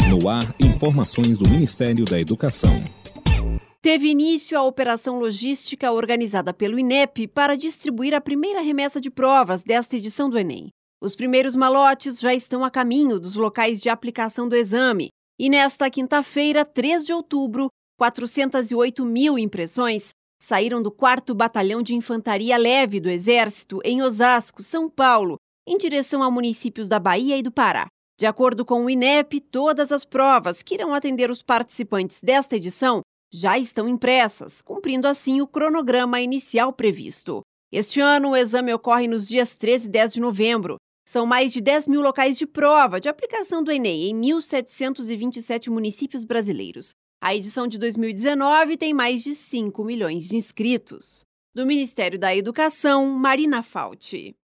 No ar, informações do Ministério da Educação. Teve início a operação logística organizada pelo INEP para distribuir a primeira remessa de provas desta edição do Enem. Os primeiros malotes já estão a caminho dos locais de aplicação do exame. E nesta quinta-feira, 3 de outubro, 408 mil impressões saíram do 4º Batalhão de Infantaria Leve do Exército, em Osasco, São Paulo, em direção a municípios da Bahia e do Pará. De acordo com o INEP, todas as provas que irão atender os participantes desta edição já estão impressas, cumprindo assim o cronograma inicial previsto. Este ano, o exame ocorre nos dias 13 e 10 de novembro. São mais de 10 mil locais de prova de aplicação do Enem em 1.727 municípios brasileiros. A edição de 2019 tem mais de 5 milhões de inscritos. Do Ministério da Educação, Marina Fauci.